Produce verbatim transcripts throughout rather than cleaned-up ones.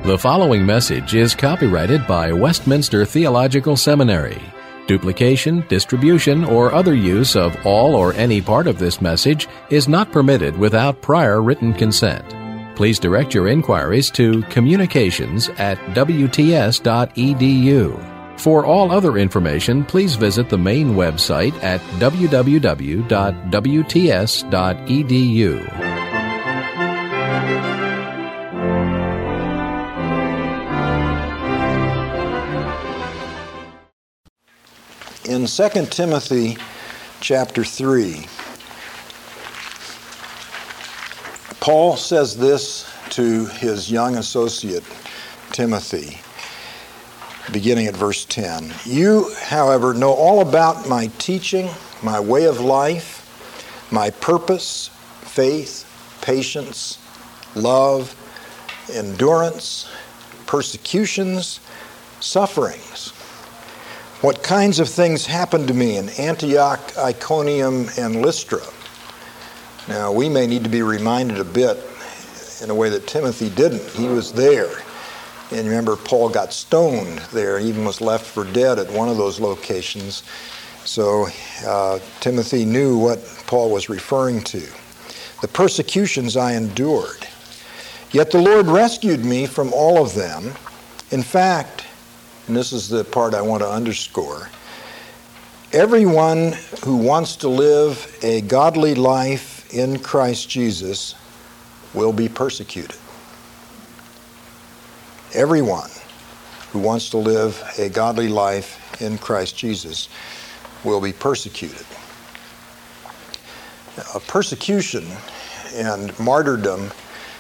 The following message is copyrighted by Westminster Theological Seminary. Duplication, distribution, or other use of all or any part of this message is not permitted without prior written consent. Please direct your inquiries to communications at w t s dot e d u. For all other information, please visit the main website at w w w dot w t s dot e d u. In Second Timothy chapter three, Paul says this to his young associate Timothy, beginning at verse ten. You, however, know all about my teaching, my way of life, my purpose, faith, patience, love, endurance, persecutions, sufferings. What kinds of things happened to me in Antioch, Iconium, and Lystra? Now, we may need to be reminded a bit in a way that Timothy didn't. He was there. And remember, Paul got stoned there, even was left for dead at one of those locations. So uh, Timothy knew what Paul was referring to. The persecutions I endured. Yet the Lord rescued me from all of them. In fact, and this is the part I want to underscore, everyone who wants to live a godly life in Christ Jesus will be persecuted. Everyone who wants to live a godly life in Christ Jesus will be persecuted. A persecution and martyrdom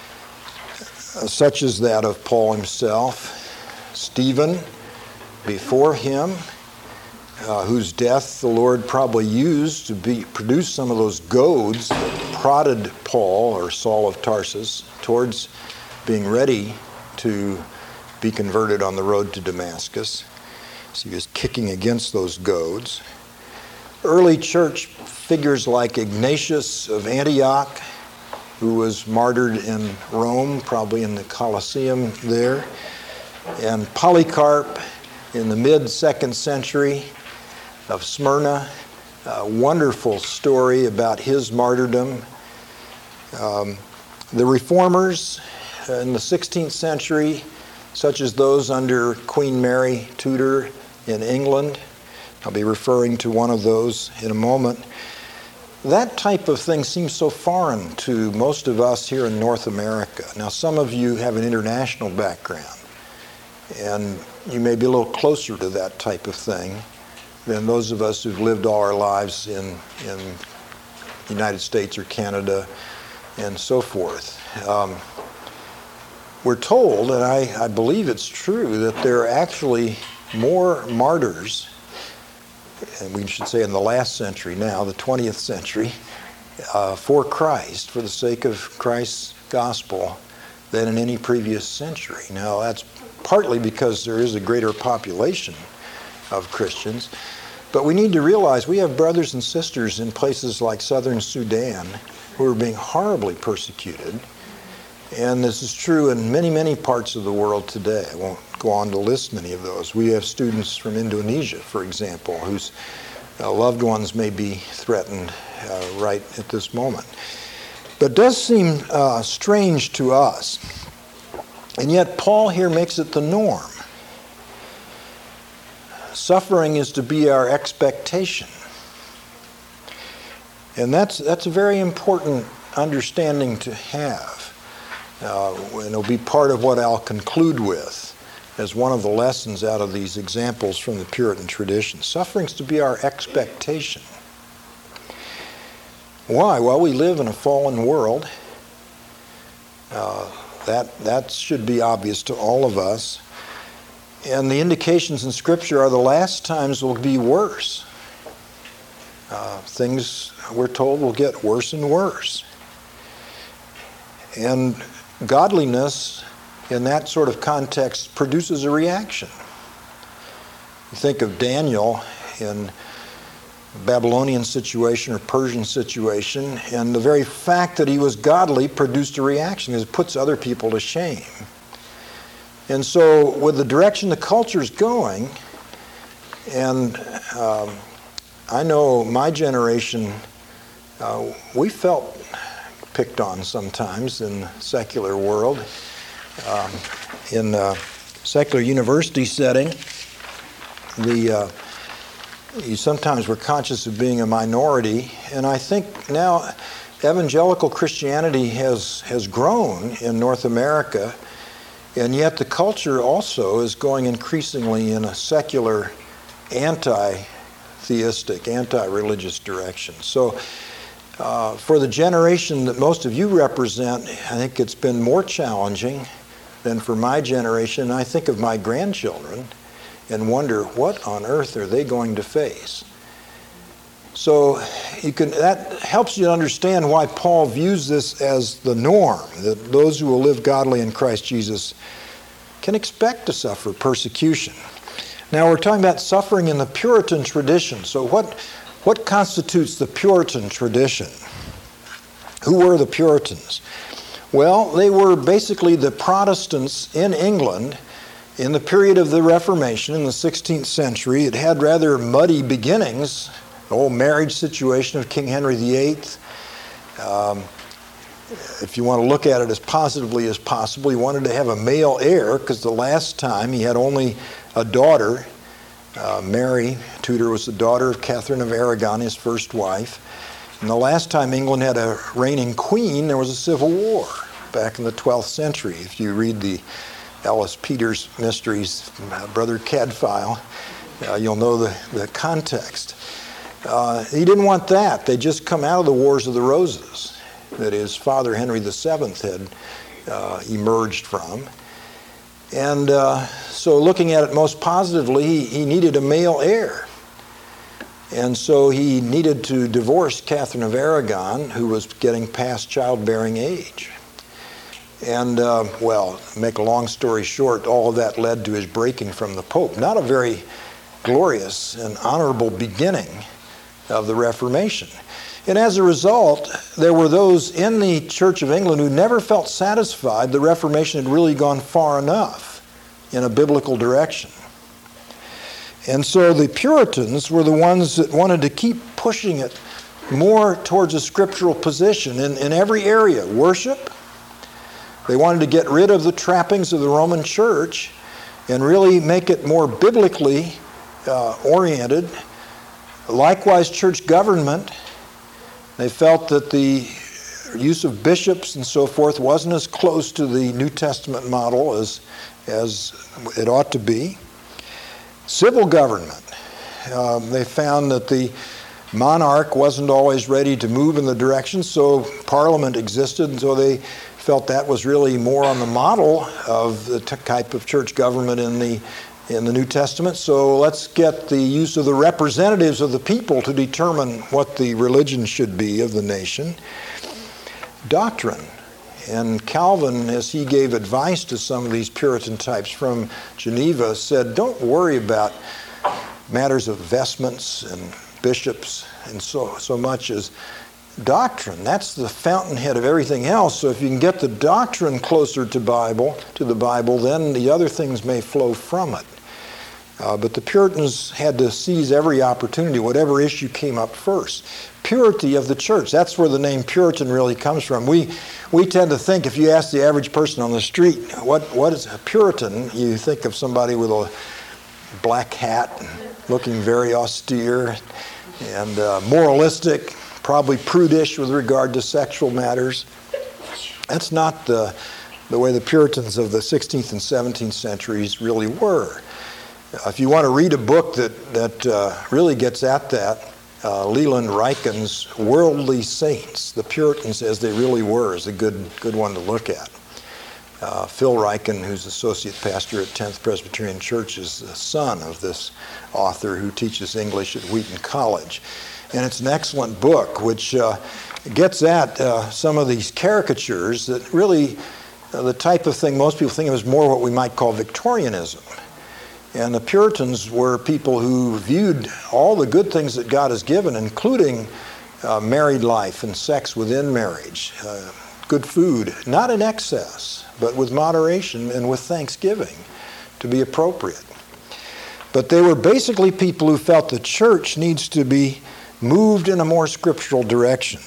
such as that of Paul himself, Stephen, before him, uh, whose death the Lord probably used to be, produce some of those goads that prodded Paul, or Saul of Tarsus, towards being ready to be converted on the road to Damascus. So he was kicking against those goads. Early church figures like Ignatius of Antioch, who was martyred in Rome, probably in the Colosseum there, and Polycarp in the mid-second century of Smyrna. A wonderful story about his martyrdom. Um, the reformers in the sixteenth century, such as those under Queen Mary Tudor in England. I'll be referring to one of those in a moment. That type of thing seems so foreign to most of us here in North America. Now, some of you have an international background, and you may be a little closer to that type of thing than those of us who've lived all our lives in in the United States or Canada and so forth. Um, we're told, and I, I believe it's true, that there are actually more martyrs, and we should say in the last century now, the twentieth century, uh, for Christ, for the sake of Christ's gospel, than in any previous century. Now, that's partly because there is a greater population of Christians, but we need to realize we have brothers and sisters in places like southern Sudan who are being horribly persecuted, and this is true in many, many parts of the world today. I won't go on to list many of those. We have students from Indonesia, for example, whose uh, loved ones may be threatened uh, right at this moment. But it does seem uh, strange to us. And yet Paul here makes it the norm. Suffering is to be our expectation. And that's that's a very important understanding to have. Uh, and it'll be part of what I'll conclude with as one of the lessons out of these examples from the Puritan tradition. Suffering's to be our expectation. Why? Well, we live in a fallen world. Uh, That that should be obvious to all of us. And the indications in Scripture are the last times will be worse. Uh, things, we're told, will get worse and worse. And godliness in that sort of context produces a reaction. You think of Daniel in Babylonian situation or Persian situation, and the very fact that he was godly produced a reaction because it puts other people to shame. And so with the direction the culture's going, and um, I know my generation, uh, we felt picked on sometimes in the secular world. Um, in a secular university setting, the uh, you sometimes were conscious of being a minority, and I think now evangelical Christianity has has grown in North America, and yet the culture also is going increasingly in a secular, anti-theistic, anti-religious direction. So uh, for the generation that most of you represent, I think it's been more challenging than for my generation. I think of my grandchildren and wonder, what on earth are they going to face? So you can, that helps you to understand why Paul views this as the norm, that those who will live godly in Christ Jesus can expect to suffer persecution. Now we're talking about suffering in the Puritan tradition. So what, what constitutes the Puritan tradition? Who were the Puritans? Well, they were basically the Protestants in England in the period of the Reformation in the sixteenth century. It had rather muddy beginnings. The whole marriage situation of King Henry the eighth. Um, if you want to look at it as positively as possible, he wanted to have a male heir because the last time he had only a daughter. Uh, Mary Tudor was the daughter of Catherine of Aragon, his first wife. And the last time England had a reigning queen, there was a civil war back in the twelfth century. If you read the Ellis Peters Mysteries, uh, Brother Cadfael, uh, you'll know the, the context. Uh, he didn't want that. They'd just come out of the Wars of the Roses that his father Henry the seventh had uh, emerged from. And uh, so looking at it most positively, he, he needed a male heir. And so he needed to divorce Catherine of Aragon, who was getting past childbearing age. And, uh, well, make a long story short, all of that led to his breaking from the Pope. Not a very glorious and honorable beginning of the Reformation. And as a result, there were those in the Church of England who never felt satisfied the Reformation had really gone far enough in a biblical direction. And so the Puritans were the ones that wanted to keep pushing it more towards a scriptural position in, in every area. Worship. They wanted to get rid of the trappings of the Roman Church and really make it more biblically uh, oriented. Likewise, church government. They felt that the use of bishops and so forth wasn't as close to the New Testament model as, as it ought to be. Civil government. Um, they found that the monarch wasn't always ready to move in the direction, so Parliament existed, and so they felt that was really more on the model of the t- type of church government in the in the New Testament. So let's get the use of the representatives of the people to determine what the religion should be of the nation. Doctrine. And Calvin, as he gave advice to some of these Puritan types from Geneva, said, don't worry about matters of vestments and bishops and so, so much as doctrine. That's the fountainhead of everything else. So if you can get the doctrine closer to Bible, to the Bible, then the other things may flow from it. Uh, but the Puritans had to seize every opportunity, whatever issue came up first. Purity of the church, that's where the name Puritan really comes from. We we tend to think, if you ask the average person on the street, what what is a Puritan, you think of somebody with a black hat, and looking very austere and uh, moralistic, probably prudish with regard to sexual matters. That's not the, the way the Puritans of the sixteenth and seventeenth centuries really were. If you want to read a book that, that uh, really gets at that, uh, Leland Ryken's Worldly Saints, the Puritans as They Really Were, is a good good one to look at. Uh, Phil Ryken, who's associate pastor at tenth Presbyterian Church, is the son of this author who teaches English at Wheaton College. And it's an excellent book which uh, gets at uh, some of these caricatures that really, uh, the type of thing most people think of as more what we might call Victorianism. And the Puritans were people who viewed all the good things that God has given, including uh, married life and sex within marriage, uh, good food, not in excess, but with moderation and with thanksgiving to be appropriate. But they were basically people who felt the church needs to be moved in a more scriptural direction.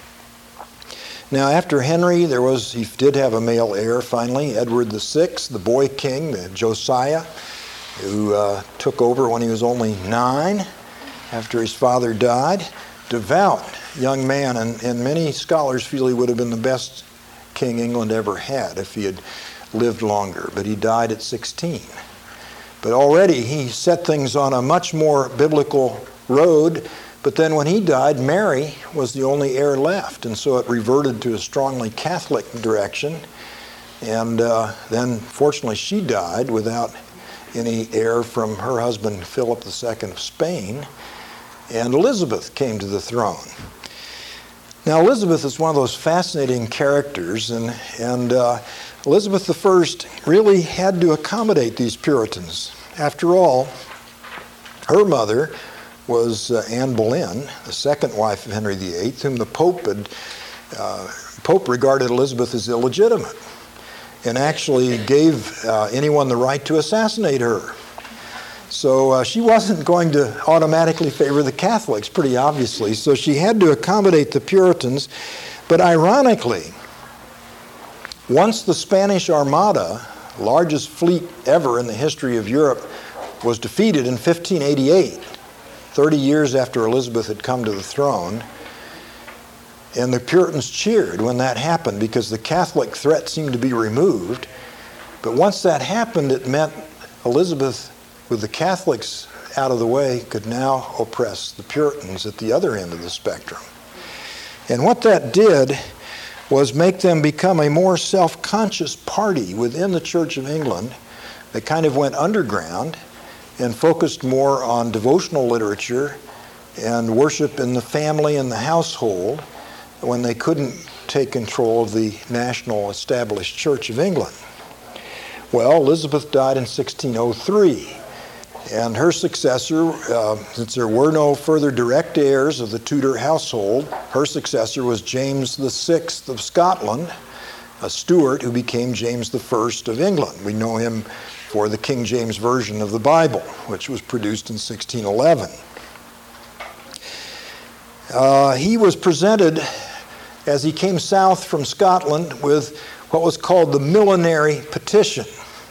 Now, after Henry, there was he did have a male heir finally, Edward the Sixth, the boy king, the Josiah, who uh, took over when he was only nine after his father died. Devout young man, and, and many scholars feel he would have been the best king England ever had if he had lived longer, but he died at sixteen. But already he set things on a much more biblical road, but then when he died, Mary was the only heir left, and so it reverted to a strongly Catholic direction, and uh, then fortunately she died without any heir from her husband Philip the Second of Spain, and Elizabeth came to the throne. Now Elizabeth is one of those fascinating characters, and, and uh, Elizabeth the First really had to accommodate these Puritans. After all, her mother was uh, Anne Boleyn, the second wife of Henry the Eighth, whom the Pope had, uh, Pope regarded Elizabeth as illegitimate, and actually gave uh, anyone the right to assassinate her. So uh, she wasn't going to automatically favor the Catholics, pretty obviously. So she had to accommodate the Puritans. But ironically, once the Spanish Armada, largest fleet ever in the history of Europe, was defeated in fifteen eighty-eight, thirty years after Elizabeth had come to the throne, and the Puritans cheered when that happened because the Catholic threat seemed to be removed. But once that happened, it meant Elizabeth, with the Catholics out of the way, could now oppress the Puritans at the other end of the spectrum. And what that did was make them become a more self-conscious party within the Church of England. They kind of went underground and focused more on devotional literature and worship in the family and the household when they couldn't take control of the national established Church of England. Well, Elizabeth died in sixteen oh three. And her successor, uh, since there were no further direct heirs of the Tudor household, her successor was James the Sixth of Scotland, a Stuart who became James the First of England. We know him for the King James Version of the Bible, which was produced in sixteen eleven. Uh, he was presented, as he came south from Scotland, with what was called the Millenary Petition.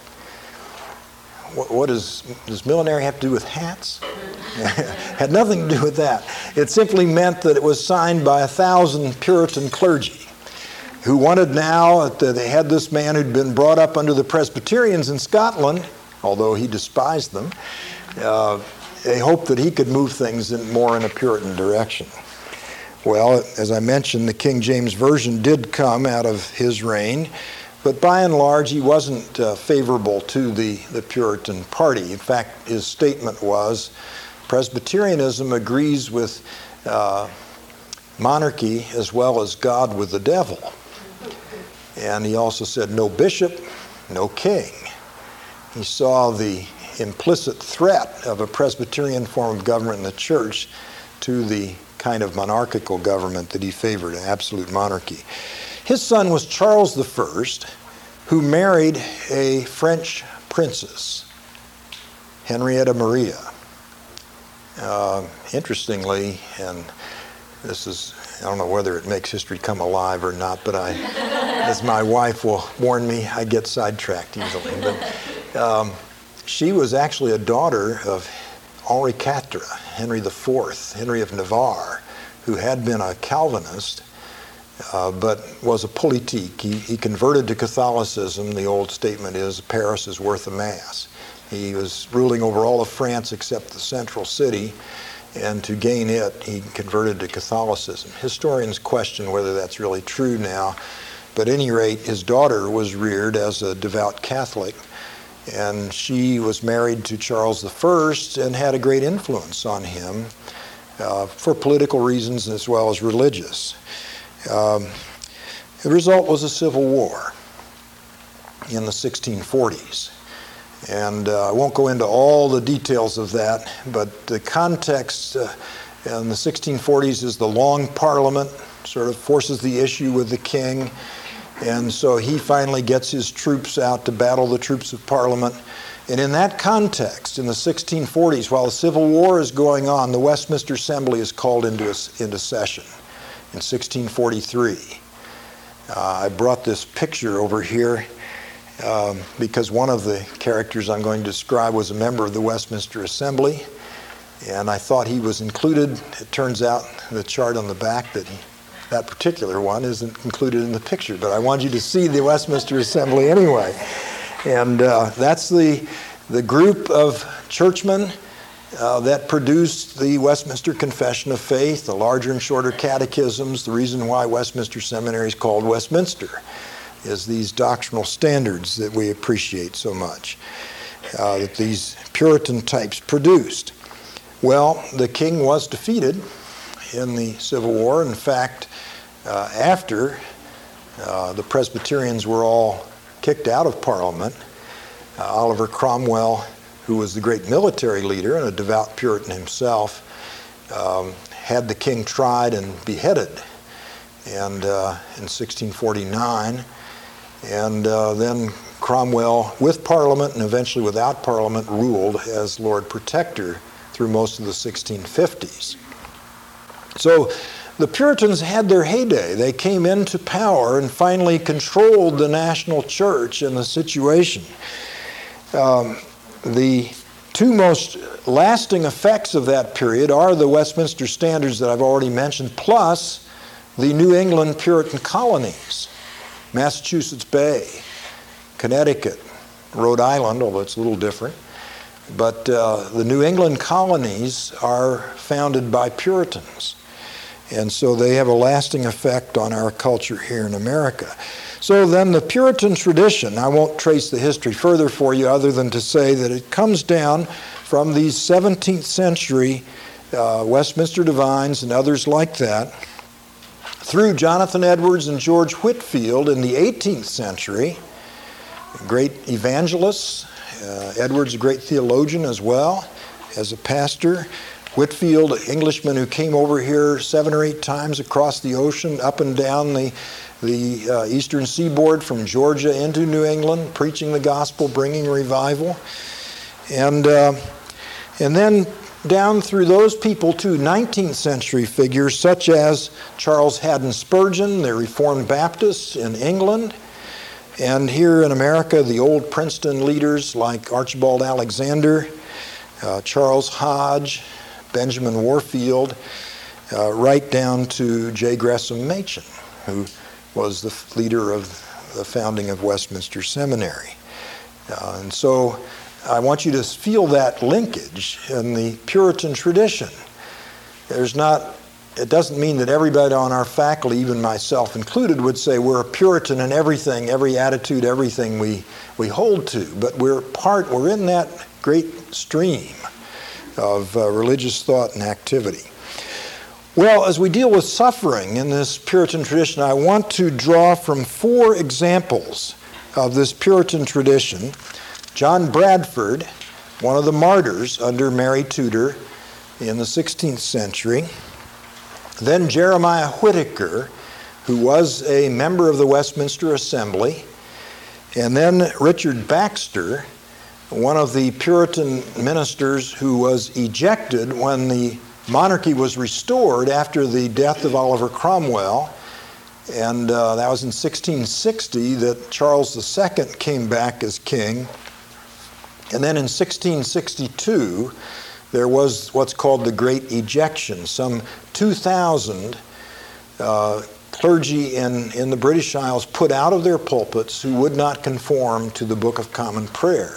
What is, does millenary have to do with hats? Had nothing to do with that. It simply meant that it was signed by a thousand Puritan clergy who wanted now, that they had this man who'd been brought up under the Presbyterians in Scotland, although he despised them. Uh, they hoped that he could move things in more in a Puritan direction. Well, as I mentioned, the King James Version did come out of his reign, but by and large, he wasn't uh, favorable to the, the Puritan party. In fact, his statement was, Presbyterianism agrees with uh, monarchy as well as God with the devil. And he also said, no bishop, no king. He saw the implicit threat of a Presbyterian form of government in the church to the kind of monarchical government that he favored, absolute monarchy. His son was Charles the First, who married a French princess, Henrietta Maria. Uh, interestingly, and this is, I don't know whether it makes history come alive or not, but I, as my wife will warn me, I get sidetracked easily. But um, she was actually a daughter of Henri Quatre, Henry the Fourth, Henry of Navarre, who had been a Calvinist, Uh, but was a politique. He, he converted to Catholicism. The old statement is, Paris is worth a mass. He was ruling over all of France except the central city, and to gain it, he converted to Catholicism. Historians question whether that's really true now, but at any rate, his daughter was reared as a devout Catholic, and she was married to Charles the First and had a great influence on him uh, for political reasons as well as religious. Um, the result was a civil war in the sixteen forties. And uh, I won't go into all the details of that, but the context uh, in the sixteen forties is the Long Parliament, sort of forces the issue with the king. And so he finally gets his troops out to battle the troops of Parliament. And in that context, in the sixteen forties, while the Civil War is going on, the Westminster Assembly is called into, into session in sixteen forty-three. Uh, I brought this picture over here um, because one of the characters I'm going to describe was a member of the Westminster Assembly, and I thought he was included. It turns out the chart on the back that he, that particular one isn't included in the picture, but I want you to see the Westminster Assembly anyway. And uh, that's the, the group of churchmen uh, that produced the Westminster Confession of Faith, the larger and shorter catechisms. The reason why Westminster Seminary is called Westminster is these doctrinal standards that we appreciate so much, uh, that these Puritan types produced. Well, the king was defeated in the Civil War. In fact, uh, after uh, the Presbyterians were all kicked out of Parliament, uh, Oliver Cromwell, who was the great military leader and a devout Puritan himself, um, had the king tried and beheaded and uh, in sixteen forty-nine. And uh, then Cromwell, with Parliament and eventually without Parliament, ruled as Lord Protector through most of the sixteen fifties. So the Puritans had their heyday. They came into power and finally controlled the national church and the situation. Um, the two most lasting effects of that period are the Westminster Standards that I've already mentioned, plus the New England Puritan colonies, Massachusetts Bay, Connecticut, Rhode Island, although it's a little different. But uh, the New England colonies are founded by Puritans. And so they have a lasting effect on our culture here in America. So then the Puritan tradition, I won't trace the history further for you other than to say that it comes down from these seventeenth century uh, Westminster Divines and others like that, through Jonathan Edwards and George Whitefield in the eighteenth century, great evangelists. Uh, Edwards, a great theologian as well, as a pastor. Whitefield, an Englishman who came over here seven or eight times across the ocean, up and down the, the uh, eastern seaboard from Georgia into New England, preaching the gospel, bringing revival. And, uh, and then down through those people to nineteenth century figures such as Charles Haddon Spurgeon, the Reformed Baptists in England. And here in America, the old Princeton leaders like Archibald Alexander, uh, Charles Hodge, Benjamin Warfield, uh, right down to J. Gresham Machen, who was the leader of the founding of Westminster Seminary. Uh, and so I want you to feel that linkage in the Puritan tradition. There's not, it doesn't mean that everybody on our faculty, even myself included, would say we're a Puritan in everything, every attitude, everything we, we hold to. But we're part, we're in that great stream of uh, religious thought and activity. Well, as we deal with suffering in this Puritan tradition, I want to draw from four examples of this Puritan tradition. John Bradford, one of the martyrs under Mary Tudor in the sixteenth century. Then Jeremiah Whitaker, who was a member of the Westminster Assembly. And then Richard Baxter, one of the Puritan ministers who was ejected when the monarchy was restored after the death of Oliver Cromwell. And uh, that was in sixteen sixty that Charles the Second came back as king. And then in sixteen sixty-two, there was what's called the Great Ejection. Some two thousand uh, clergy in, in the British Isles put out of their pulpits who would not conform to the Book of Common Prayer.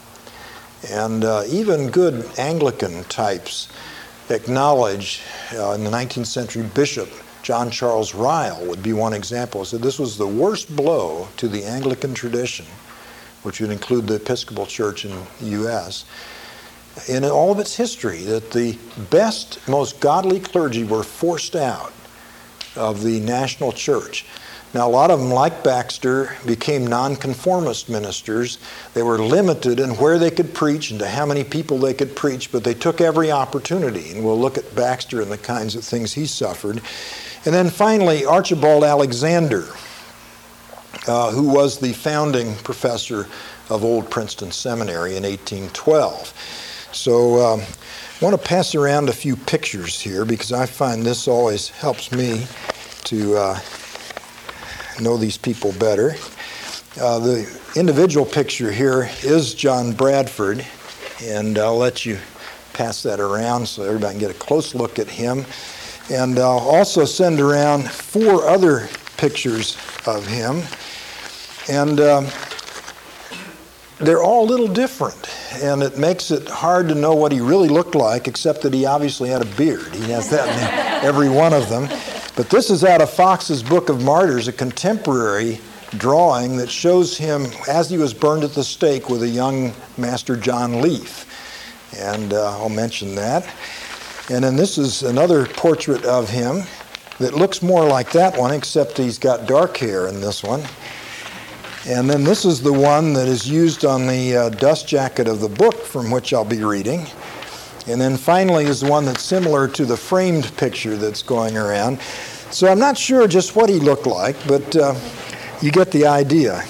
And uh, even good Anglican types acknowledge, uh, in the nineteenth century, Bishop John Charles Ryle would be one example. So this was the worst blow to the Anglican tradition, which would include the Episcopal Church in the U S, in all of its history, that the best, most godly clergy were forced out of the national church. Now, a lot of them, like Baxter, became nonconformist ministers. They were limited in where they could preach and to how many people they could preach, but they took every opportunity. And we'll look at Baxter and the kinds of things he suffered. And then finally, Archibald Alexander, uh, who was the founding professor of Old Princeton Seminary in eighteen twelve. So um, I want to pass around a few pictures here because I find this always helps me to uh, know these people better. Uh, the individual picture here is John Bradford, and I'll let you pass that around so everybody can get a close look at him. And I'll also send around four other pictures of him, and um, they're all a little different, and it makes it hard to know what he really looked like, except that he obviously had a beard. He has that in every one of them. But this is out of Fox's Book of Martyrs, a contemporary drawing that shows him as he was burned at the stake with a young Master John Leaf. And uh, I'll mention that. And then this is another portrait of him that looks more like that one, except he's got dark hair in this one. And then this is the one that is used on the uh, dust jacket of the book from which I'll be reading. And then finally is the one that's similar to the framed picture that's going around. So I'm not sure just what he looked like, but uh, you get the idea.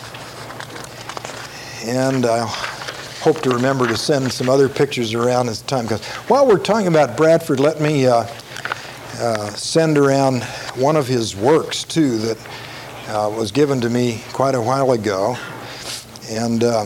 And I hope to remember to send some other pictures around as time goes. While we're talking about Bradford, let me uh, uh, send around one of his works, too, that Uh, was given to me quite a while ago. And uh,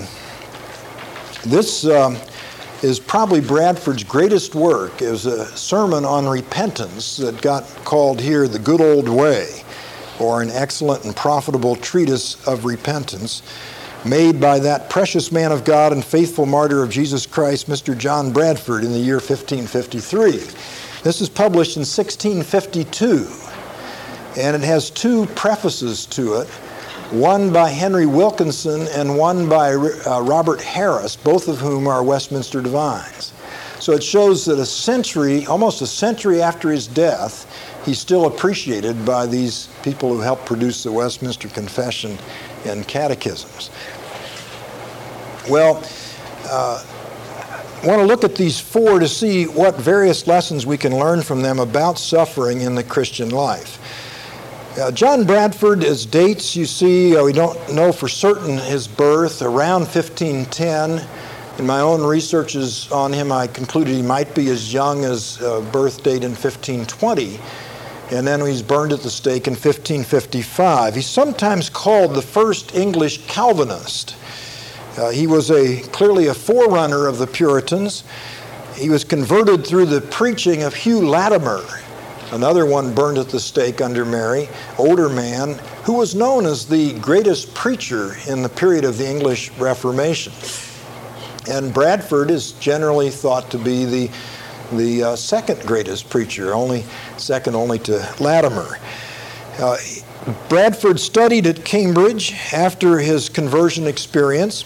this um, is probably Bradford's greatest work. It was a sermon on repentance that got called here The Good Old Way, or an excellent and profitable treatise of repentance, made by that precious man of God and faithful martyr of Jesus Christ, Mister John Bradford, in the year fifteen fifty-three. This is published in sixteen fifty-two. And it has two prefaces to it, one by Henry Wilkinson and one by uh, Robert Harris, both of whom are Westminster divines. So it shows that a century, almost a century after his death, he's still appreciated by these people who helped produce the Westminster Confession and catechisms. Well, uh, I want to look at these four to see what various lessons we can learn from them about suffering in the Christian life. Uh, John Bradford, his dates, you see, uh, we don't know for certain his birth, around fifteen ten. In my own researches on him, I concluded he might be as young as uh, birth date in fifteen twenty, and then he's burned at the stake in fifteen fifty-five. He's sometimes called the first English Calvinist. Uh, he was a clearly a forerunner of the Puritans. He was converted through the preaching of Hugh Latimer, another one burned at the stake under Mary, older man, who was known as the greatest preacher in the period of the English Reformation. And Bradford is generally thought to be the, the uh, second greatest preacher, only second only to Latimer. Uh, Bradford studied at Cambridge after his conversion experience.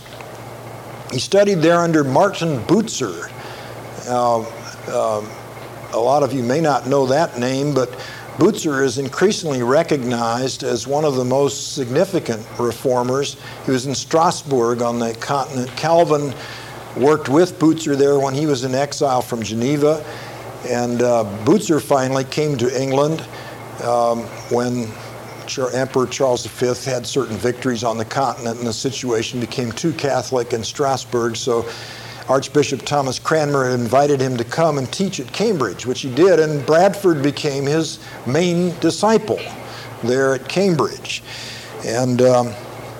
He studied there under Martin Bucer. Uh, uh, A lot of you may not know that name, but Bucer is increasingly recognized as one of the most significant reformers. He was in Strasbourg on the continent. Calvin worked with Bucer there when he was in exile from Geneva, and uh, Bucer finally came to England um, when Emperor Charles the Fifth had certain victories on the continent, and the situation became too Catholic in Strasbourg, so Archbishop Thomas Cranmer invited him to come and teach at Cambridge, which he did, and Bradford became his main disciple there at Cambridge. And um,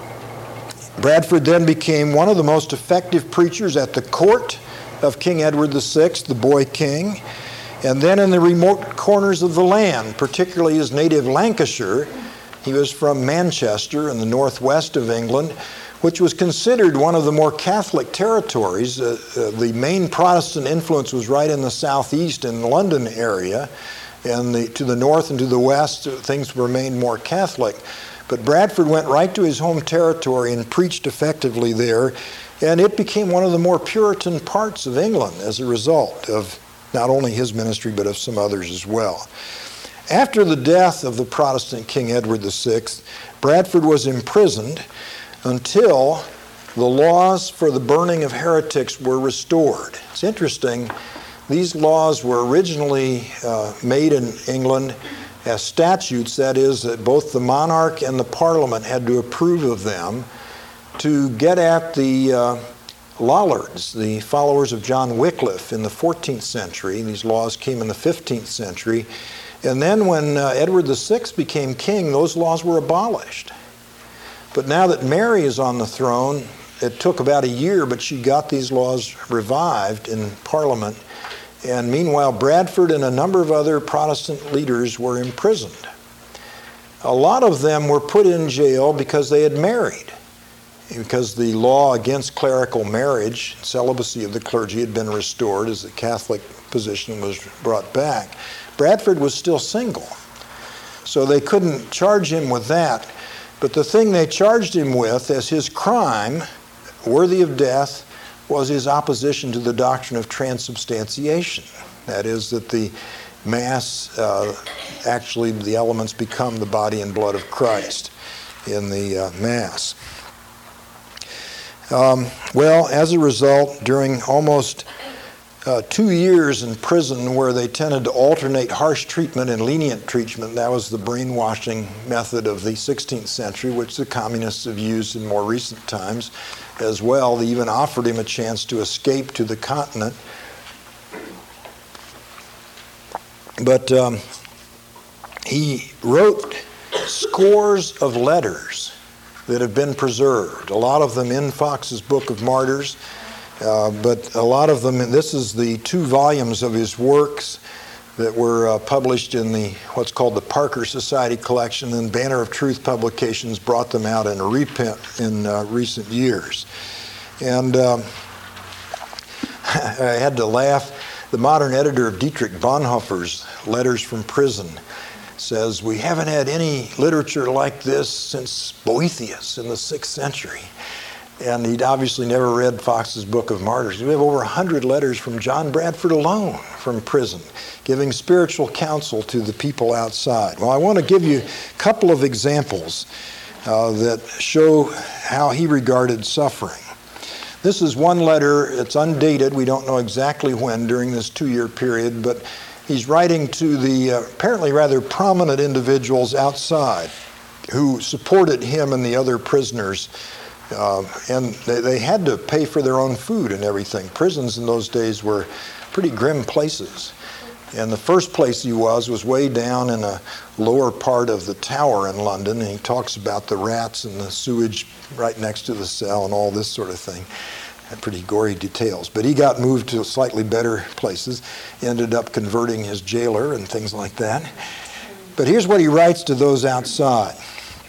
Bradford then became one of the most effective preachers at the court of King Edward the Sixth, the boy king, and then in the remote corners of the land, particularly his native Lancashire. He was from Manchester in the northwest of England, which was considered one of the more Catholic territories. Uh, uh, the main Protestant influence was right in the southeast in the London area, and the, to the north and to the west, uh, things remained more Catholic. But Bradford went right to his home territory and preached effectively there, and it became one of the more Puritan parts of England as a result of not only his ministry, but of some others as well. After the death of the Protestant King Edward the Sixth, Bradford was imprisoned until the laws for the burning of heretics were restored. It's interesting, these laws were originally uh, made in England as statutes, that is, that both the monarch and the parliament had to approve of them to get at the uh, Lollards, the followers of John Wycliffe in the fourteenth century. These laws came in the fifteenth century. And then when uh, Edward the Sixth became king, those laws were abolished. But now that Mary is on the throne, it took about a year, but she got these laws revived in Parliament. And meanwhile, Bradford and a number of other Protestant leaders were imprisoned. A lot of them were put in jail because they had married, because the law against clerical marriage, celibacy of the clergy, had been restored as the Catholic position was brought back. Bradford was still single, so they couldn't charge him with that. But the thing they charged him with as his crime, worthy of death, was his opposition to the doctrine of transubstantiation. That is, that the Mass, uh, actually the elements become the body and blood of Christ in the uh, Mass. Um, well, as a result, during almost uh, two years in prison where they tended to alternate harsh treatment and lenient treatment, that was the brainwashing method of the sixteenth century, which the communists have used in more recent times as well. They even offered him a chance to escape to the continent. But um, he wrote scores of letters that have been preserved, a lot of them in Fox's Book of Martyrs, uh, but a lot of them, and this is the two volumes of his works that were uh, published in the what's called the Parker Society collection, and Banner of Truth Publications brought them out in a reprint in uh, recent years. And um, I had to laugh. The modern editor of Dietrich Bonhoeffer's Letters from Prison says, "We haven't had any literature like this since Boethius in the sixth century." And he'd obviously never read Fox's Book of Martyrs. We have over one hundred letters from John Bradford alone from prison, giving spiritual counsel to the people outside. Well, I want to give you a couple of examples uh, that show how he regarded suffering. This is one letter. It's undated. We don't know exactly when during this two-year period, but he's writing to the uh, apparently rather prominent individuals outside who supported him and the other prisoners. Uh, and they, they had to pay for their own food and everything. Prisons in those days were pretty grim places. And the first place he was was way down in a lower part of the Tower in London, and he talks about the rats and the sewage right next to the cell and all this sort of thing. Pretty gory details. But he got moved to slightly better places, ended up converting his jailer and things like that. But here's what he writes to those outside.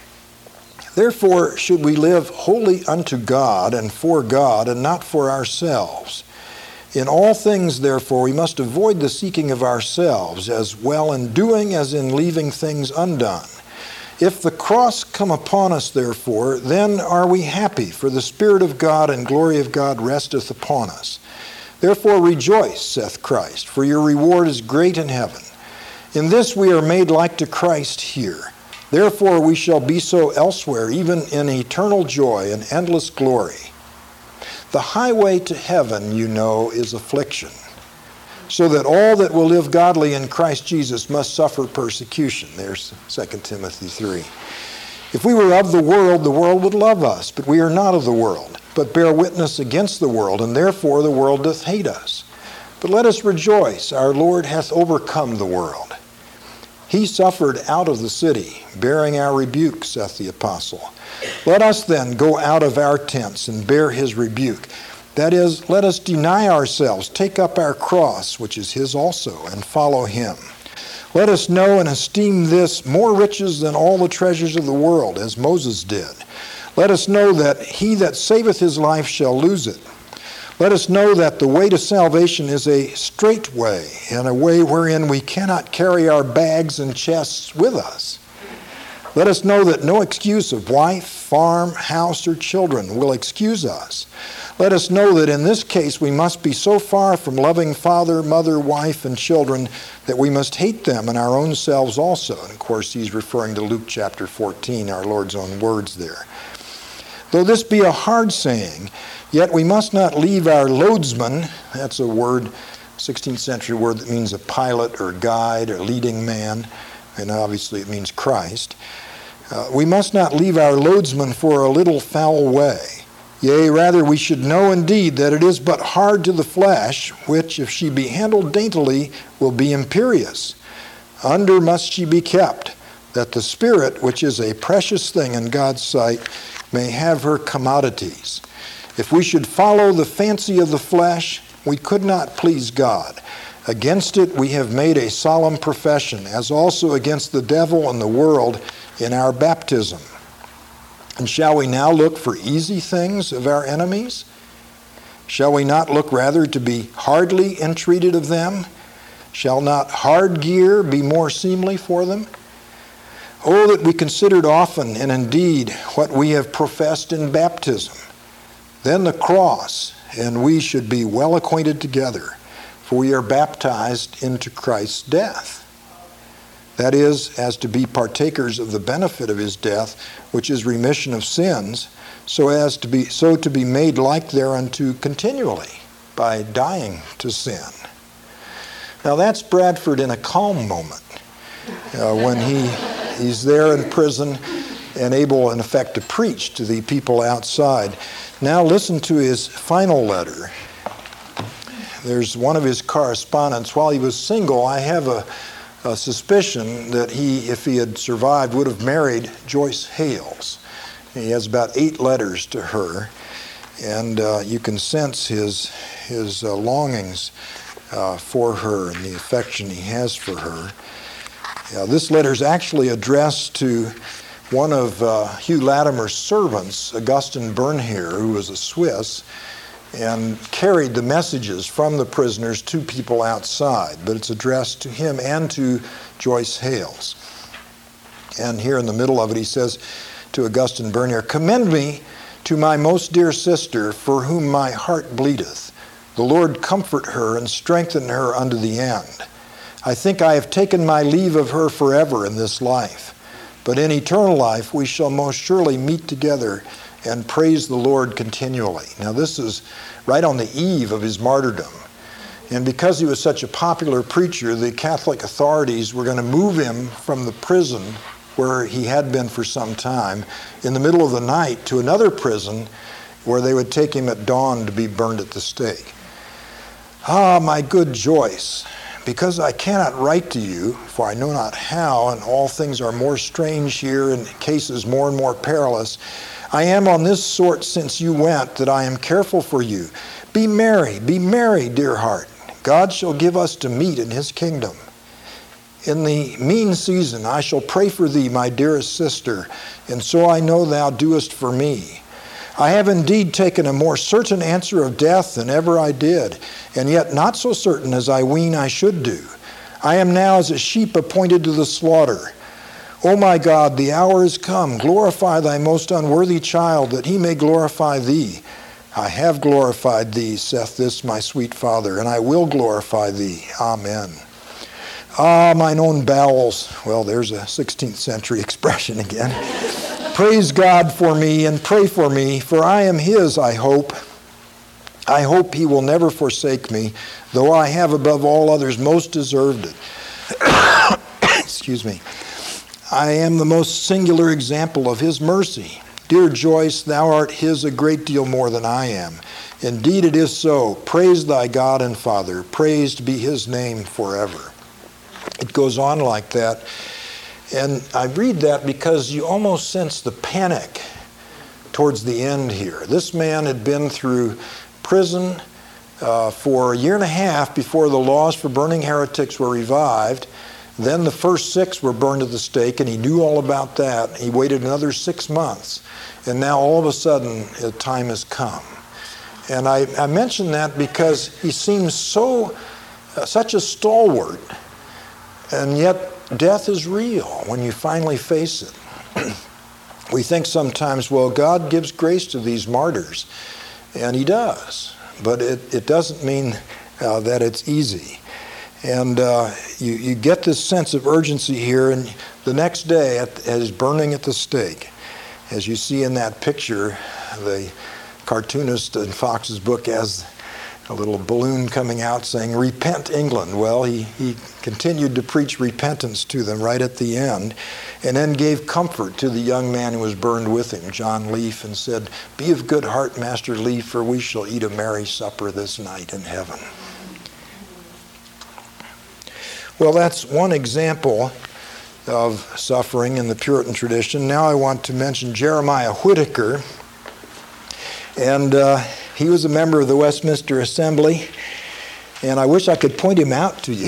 "Therefore should we live wholly unto God and for God, and not for ourselves. In all things, therefore, we must avoid the seeking of ourselves, as well in doing as in leaving things undone. If the cross come upon us, therefore, then are we happy, for the Spirit of God and glory of God resteth upon us. Therefore rejoice, saith Christ, for your reward is great in heaven. In this we are made like to Christ here. Therefore we shall be so elsewhere, even in eternal joy and endless glory. The highway to heaven, you know, is affliction, so that all that will live godly in Christ Jesus must suffer persecution." There's Second Timothy three. "If we were of the world, the world would love us, but we are not of the world, but bear witness against the world, and therefore the world doth hate us. But let us rejoice, our Lord hath overcome the world. He suffered out of the city, bearing our rebuke, saith the apostle. Let us then go out of our tents and bear his rebuke. That is, let us deny ourselves, take up our cross, which is his also, and follow him. Let us know and esteem this more riches than all the treasures of the world, as Moses did. Let us know that he that saveth his life shall lose it. Let us know that the way to salvation is a straight way, and a way wherein we cannot carry our bags and chests with us. Let us know that no excuse of wife, farm, house, or children will excuse us. Let us know that in this case we must be so far from loving father, mother, wife, and children that we must hate them and our own selves also. And of course he's referring to Luke chapter fourteen, our Lord's own words there. Though this be a hard saying, yet we must not leave our loadsman, that's a word, sixteenth century word that means a pilot or guide or leading man, and obviously it means Christ. Uh, we must not leave our loadsman for a little foul way. Yea, rather we should know indeed that it is but hard to the flesh, which, if she be handled daintily, will be imperious. Under must she be kept, that the spirit, which is a precious thing in God's sight, may have her commodities. If we should follow the fancy of the flesh, we could not please God. Against it we have made a solemn profession, as also against the devil and the world in our baptism. And shall we now look for easy things of our enemies? Shall we not look rather to be hardly entreated of them? Shall not hard gear be more seemly for them? Oh, that we considered often and indeed what we have professed in baptism. Then the cross, and we should be well acquainted together, for we are baptized into Christ's death. That is, as to be partakers of the benefit of his death, which is remission of sins, so as to be so to be made like thereunto continually by dying to sin. Now that's Bradford in a calm moment, uh, when he he's there in prison and able, in effect, to preach to the people outside. Now listen to his final letter. There's one of his correspondents. While he was single, I have a A suspicion that he, if he had survived, would have married Joyce Hales. He has about eight letters to her, and uh, you can sense his his uh, longings uh, for her and the affection he has for her. Uh, this letter is actually addressed to one of uh, Hugh Latimer's servants, Augustin Bernheer, who was a Swiss, and carried the messages from the prisoners to people outside. But it's addressed to him and to Joyce Hales. And here in the middle of it, he says to Augustin Bernheer, "Commend me to my most dear sister, for whom my heart bleedeth. The Lord comfort her and strengthen her unto the end. I think I have taken my leave of her forever in this life. But in eternal life we shall most surely meet together and praise the Lord continually." Now this is right on the eve of his martyrdom. And because he was such a popular preacher, the Catholic authorities were going to move him from the prison where he had been for some time in the middle of the night to another prison where they would take him at dawn to be burned at the stake. "Ah, my good Joyce, because I cannot write to you, for I know not how, and all things are more strange here and cases more and more perilous, I am on this sort since you went, that I am careful for you. Be merry, be merry, dear heart. God shall give us to meet in his kingdom. In the mean season I shall pray for thee, my dearest sister, and so I know thou doest for me. I have indeed taken a more certain answer of death than ever I did, and yet not so certain as I ween I should do. I am now as a sheep appointed to the slaughter. O my God, the hour is come. Glorify thy most unworthy child, that he may glorify thee. I have glorified thee, saith this my sweet Father, and I will glorify thee. Amen. Ah, mine own bowels. Well, there's a sixteenth century expression again. Praise God for me and pray for me, for I am his, I hope. I hope he will never forsake me, though I have above all others most deserved it. Excuse me. I am the most singular example of his mercy. Dear Joyce, thou art his a great deal more than I am. Indeed it is so. Praise thy God and Father. Praised be his name forever. It goes on like that. And I read that because you almost sense the panic towards the end here. This man had been through prison uh, for a year and a half before the laws for burning heretics were revived. Then the first six were burned at the stake, and he knew all about that. He waited another six months, and now all of a sudden, the time has come. And I, I mention that because he seems so, uh, such a stalwart, and yet death is real when you finally face it. We think sometimes, well, God gives grace to these martyrs, and he does, but it, it doesn't mean uh, that it's easy. And uh, you, you get this sense of urgency here, and the next day, at, as burning at the stake, as you see in that picture, the cartoonist in Fox's book has a little balloon coming out saying, "Repent, England." Well, he, he continued to preach repentance to them right at the end, and then gave comfort to the young man who was burned with him, John Leaf, and said, "Be of good heart, Master Leaf, for we shall eat a merry supper this night in heaven." Well, that's one example of suffering in the Puritan tradition. Now I want to mention Jeremiah Whitaker. And uh, he was a member of the Westminster Assembly. And I wish I could point him out to you.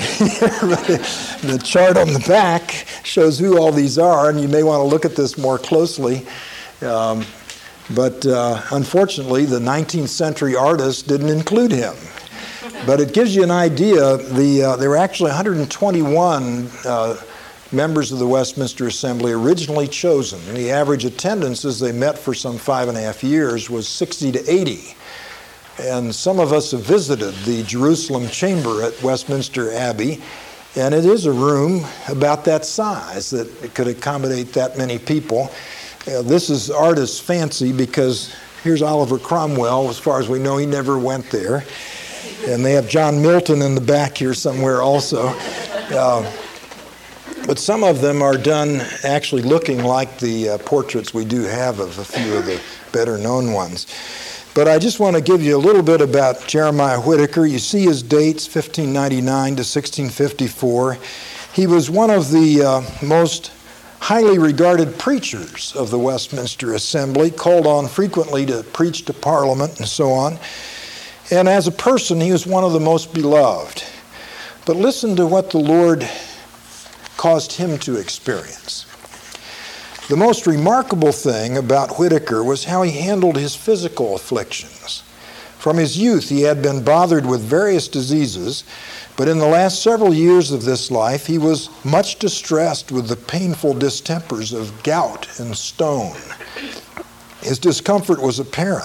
The chart on the back shows who all these are, and you may want to look at this more closely. Um, but uh, unfortunately, the nineteenth century artists didn't include him. But it gives you an idea. The, uh, there were actually one hundred twenty-one uh, members of the Westminster Assembly originally chosen. The average attendance as they met for some five and a half years was sixty to eighty. And some of us have visited the Jerusalem Chamber at Westminster Abbey, and it is a room about that size that it could accommodate that many people. Uh, this is artist's fancy because here's Oliver Cromwell. As far as we know, he never went there. And they have John Milton in the back here somewhere also. Uh, But some of them are done actually looking like the uh, portraits we do have of a few of the better known ones. But I just want to give you a little bit about Jeremiah Whitaker. You see his dates, fifteen ninety-nine to sixteen fifty-four. He was one of the uh, most highly regarded preachers of the Westminster Assembly, called on frequently to preach to Parliament and so on. And as a person, he was one of the most beloved. But listen to what the Lord caused him to experience. The most remarkable thing about Whitaker was how he handled his physical afflictions. From his youth, he had been bothered with various diseases, but in the last several years of this life, he was much distressed with the painful distempers of gout and stone. His discomfort was apparent.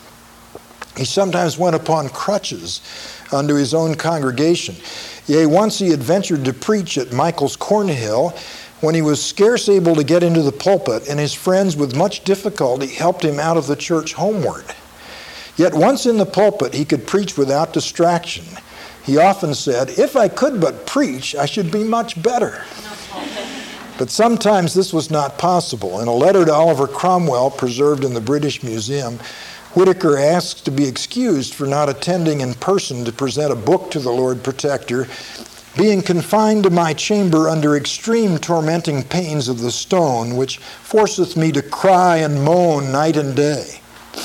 He sometimes went upon crutches unto his own congregation. Yea, once he had ventured to preach at Michael's Cornhill when he was scarce able to get into the pulpit, and his friends with much difficulty helped him out of the church homeward. Yet once in the pulpit, he could preach without distraction. He often said, "If I could but preach, I should be much better." But sometimes this was not possible. In a letter to Oliver Cromwell, preserved in the British Museum, Whitaker asks to be excused for not attending in person to present a book to the Lord Protector, "Being confined to my chamber under extreme tormenting pains of the stone, which forceth me to cry and moan night and day."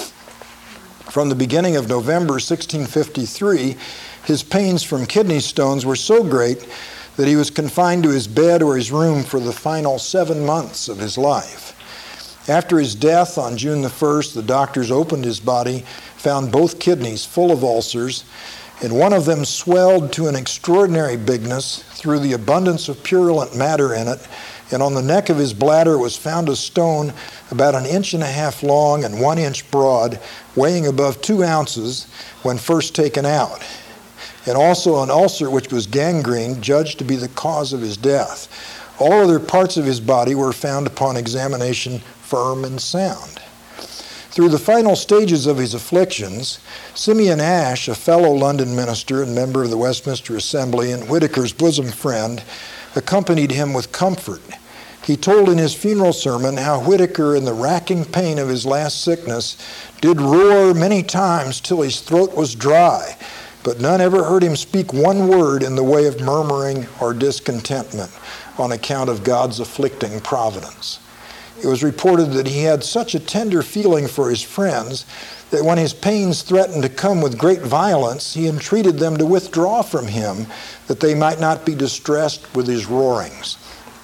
From the beginning of November sixteen fifty-three, his pains from kidney stones were so great that he was confined to his bed or his room for the final seven months of his life. After his death on June the first, the doctors opened his body, found both kidneys full of ulcers, and one of them swelled to an extraordinary bigness through the abundance of purulent matter in it, and on the neck of his bladder was found a stone about an inch and a half long and one inch broad, weighing above two ounces when first taken out, and also an ulcer which was gangrene, judged to be the cause of his death. All other parts of his body were found upon examination firm and sound. Through the final stages of his afflictions, Simeon Ash, a fellow London minister and member of the Westminster Assembly and Whitaker's bosom friend, accompanied him with comfort. He told in his funeral sermon how Whitaker, in the racking pain of his last sickness, did roar many times till his throat was dry, but none ever heard him speak one word in the way of murmuring or discontentment on account of God's afflicting providence. It was reported that he had such a tender feeling for his friends that when his pains threatened to come with great violence, he entreated them to withdraw from him, that they might not be distressed with his roarings.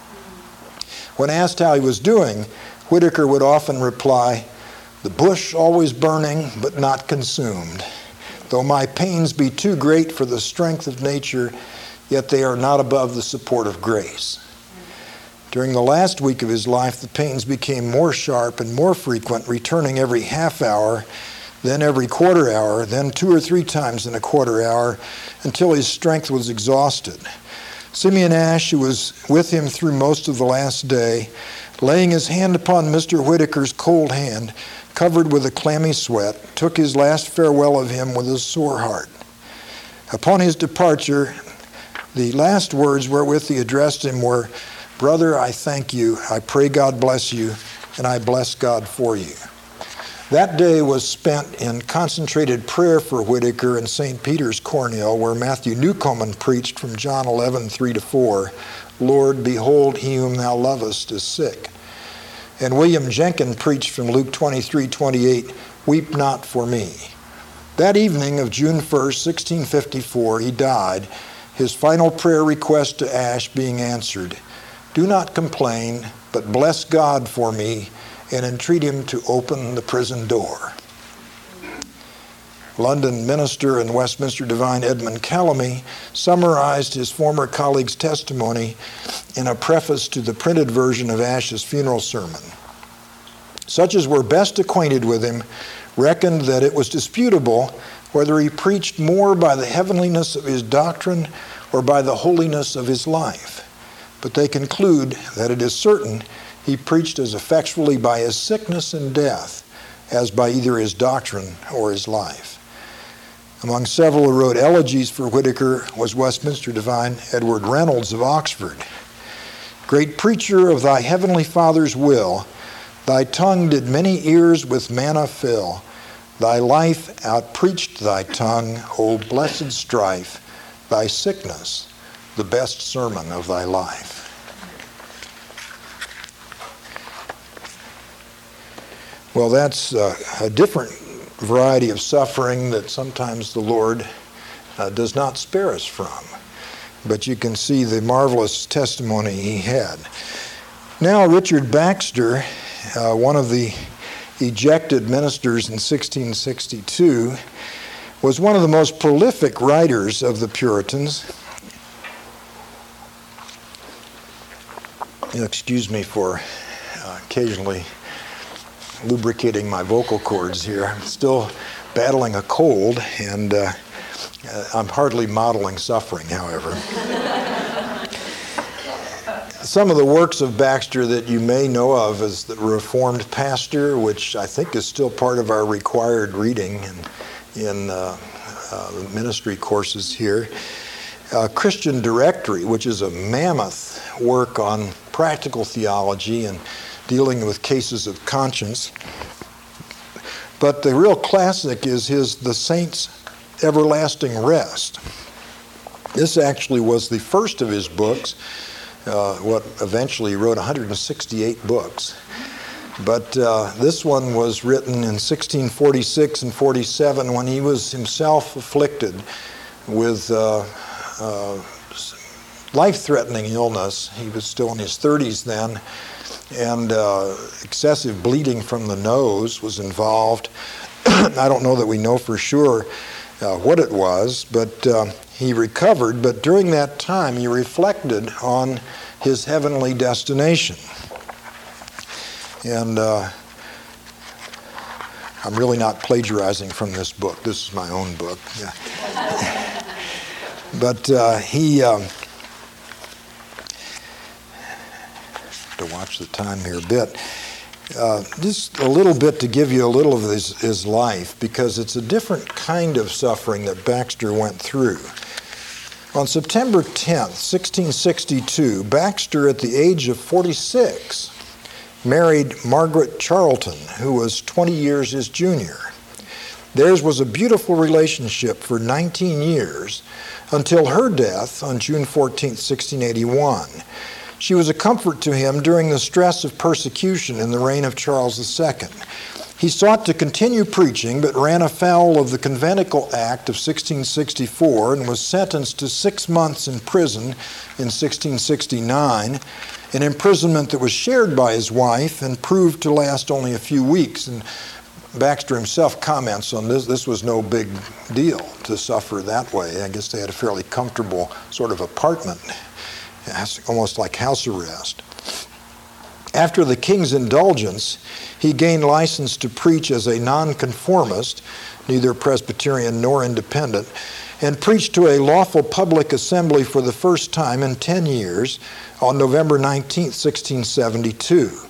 When asked how he was doing, Whitaker would often reply, "The bush always burning, but not consumed. Though my pains be too great for the strength of nature, yet they are not above the support of grace." During the last week of his life, the pains became more sharp and more frequent, returning every half hour, then every quarter hour, then two or three times in a quarter hour, until his strength was exhausted. Simeon Ash, who was with him through most of the last day, laying his hand upon Mister Whitaker's cold hand, covered with a clammy sweat, took his last farewell of him with a sore heart. Upon his departure, the last words wherewith he addressed him were, "Brother, I thank you, I pray God bless you, and I bless God for you." That day was spent in concentrated prayer for Whitaker in Saint Peter's, Cornhill, where Matthew Newcomen preached from John eleven, three to four, "Lord, behold, he whom thou lovest is sick." And William Jenkin preached from Luke twenty-three, twenty-eight, "Weep not for me." That evening of June first, sixteen fifty-four, he died, his final prayer request to Ashe being answered, "Do not complain, but bless God for me and entreat him to open the prison door." London minister and Westminster divine Edmund Calamy summarized his former colleague's testimony in a preface to the printed version of Ashe's funeral sermon. Such as were best acquainted with him reckoned that it was disputable whether he preached more by the heavenliness of his doctrine or by the holiness of his life. But they conclude that it is certain he preached as effectually by his sickness and death as by either his doctrine or his life. Among several who wrote elegies for Whitaker was Westminster divine Edward Reynolds of Oxford. "Great preacher of thy heavenly Father's will, thy tongue did many ears with manna fill. Thy life outpreached thy tongue, O blessed strife, thy sickness, the best sermon of thy life." Well, that's uh, a different variety of suffering that sometimes the Lord uh, does not spare us from. But you can see the marvelous testimony he had. Now, Richard Baxter, uh, one of the ejected ministers in sixteen sixty-two, was one of the most prolific writers of the Puritans. Excuse me for uh, occasionally lubricating my vocal cords here. I'm still battling a cold, and uh, I'm hardly modeling suffering, however. Some of the works of Baxter that you may know of is The Reformed Pastor, which I think is still part of our required reading in, in uh, uh, ministry courses here. Uh, Christian Directory, which is a mammoth work on practical theology and dealing with cases of conscience. But the real classic is his The Saints' Everlasting Rest. This actually was the first of his books, uh, what eventually he wrote one hundred sixty-eight books. But uh, this one was written in sixteen forty-six and forty-seven when he was himself afflicted with uh, uh, life-threatening illness. He was still in his thirties then. And uh, excessive bleeding from the nose was involved. I don't know that we know for sure uh, what it was, but uh, he recovered. But during that time, he reflected on his heavenly destination. And uh, I'm really not plagiarizing from this book. This is my own book. Yeah. But uh, he... Um, to watch the time here a bit. Uh, just a little bit to give you a little of his, his life, because it's a different kind of suffering that Baxter went through. On September tenth, sixteen sixty-two, Baxter, at the age of forty-six, married Margaret Charlton, who was twenty years his junior. Theirs was a beautiful relationship for nineteen years, until her death on June fourteenth, sixteen eighty-one. She was a comfort to him during the stress of persecution in the reign of Charles the Second. He sought to continue preaching, but ran afoul of the Conventicle Act of sixteen sixty-four and was sentenced to six months in prison in sixteen sixty-nine, an imprisonment that was shared by his wife and proved to last only a few weeks. And Baxter himself comments on this. This was no big deal to suffer that way. I guess they had a fairly comfortable sort of apartment, almost like house arrest. After the king's indulgence, he gained license to preach as a nonconformist, neither Presbyterian nor independent, and preached to a lawful public assembly for the first time in ten years on November nineteenth, sixteen seventy-two.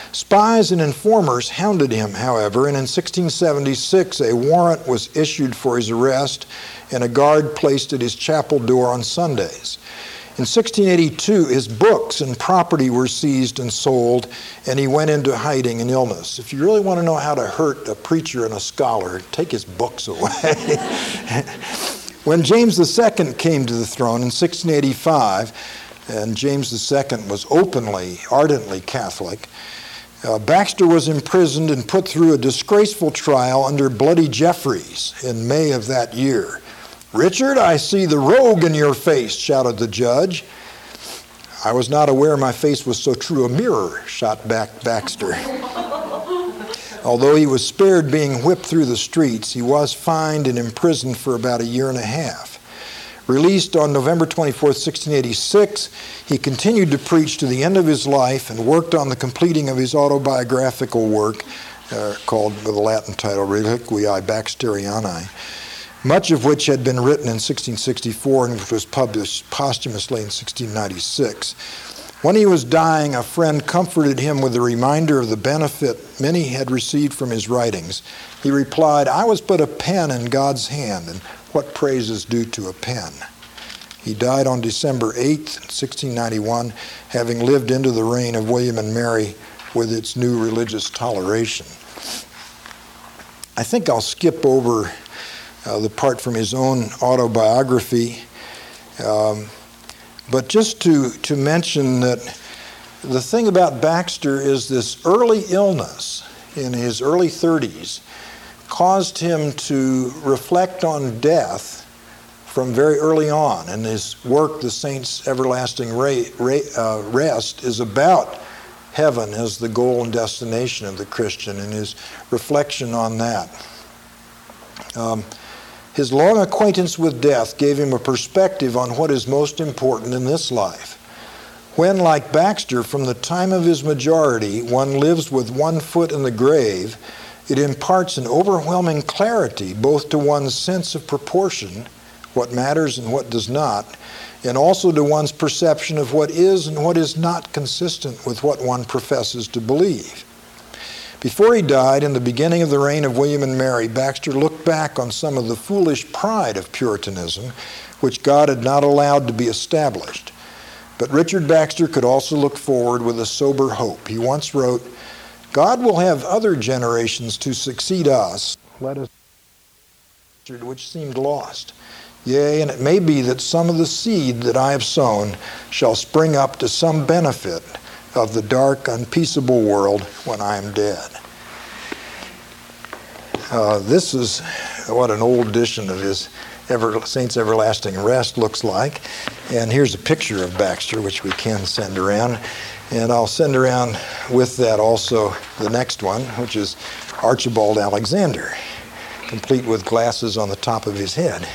Spies and informers hounded him, however, and in sixteen seventy-six a warrant was issued for his arrest and a guard placed at his chapel door on Sundays. In sixteen eighty-two, his books and property were seized and sold, and he went into hiding and illness. If you really want to know how to hurt a preacher and a scholar, take his books away. When James the Second came to the throne in sixteen eighty-five, and James the Second was openly, ardently Catholic, uh, Baxter was imprisoned and put through a disgraceful trial under Bloody Jeffreys in May of that year. "Richard, I see the rogue in your face," shouted the judge. "I was not aware my face was so true a mirror," shot back Baxter. Although he was spared being whipped through the streets, he was fined and imprisoned for about a year and a half. Released on November twenty-fourth, sixteen eighty-six, he continued to preach to the end of his life and worked on the completing of his autobiographical work uh, called, with the Latin title, Reliquiae Baxterianae, much of which had been written in sixteen sixty-four and which was published posthumously in sixteen ninety-six. When he was dying, a friend comforted him with a reminder of the benefit many had received from his writings. He replied, "I was but a pen in God's hand, and what praise is due to a pen?" He died on December eighth, sixteen ninety-one, having lived into the reign of William and Mary with its new religious toleration. I think I'll skip over uh, the part from his own autobiography, um, but just to, to mention that the thing about Baxter is this early illness in his early thirties caused him to reflect on death from very early on. And his work, The Saints' Everlasting Ra- Ra- uh, Rest, is about heaven as the goal and destination of the Christian, and his reflection on that. Um, his long acquaintance with death gave him a perspective on what is most important in this life. When, like Baxter, from the time of his majority, one lives with one foot in the grave, it imparts an overwhelming clarity both to one's sense of proportion, what matters and what does not, and also to one's perception of what is and what is not consistent with what one professes to believe. Before he died, in the beginning of the reign of William and Mary, Baxter looked back on some of the foolish pride of Puritanism, which God had not allowed to be established. But Richard Baxter could also look forward with a sober hope. He once wrote, "God will have other generations to succeed us, let us which seemed lost. Yea, and it may be that some of the seed that I have sown shall spring up to some benefit of the dark, unpeaceable world when I am dead." Uh, this is what an old edition of his Ever, Saints' Everlasting Rest looks like. And here's a picture of Baxter, which we can send around. And I'll send around with that also the next one, which is Archibald Alexander, complete with glasses on the top of his head.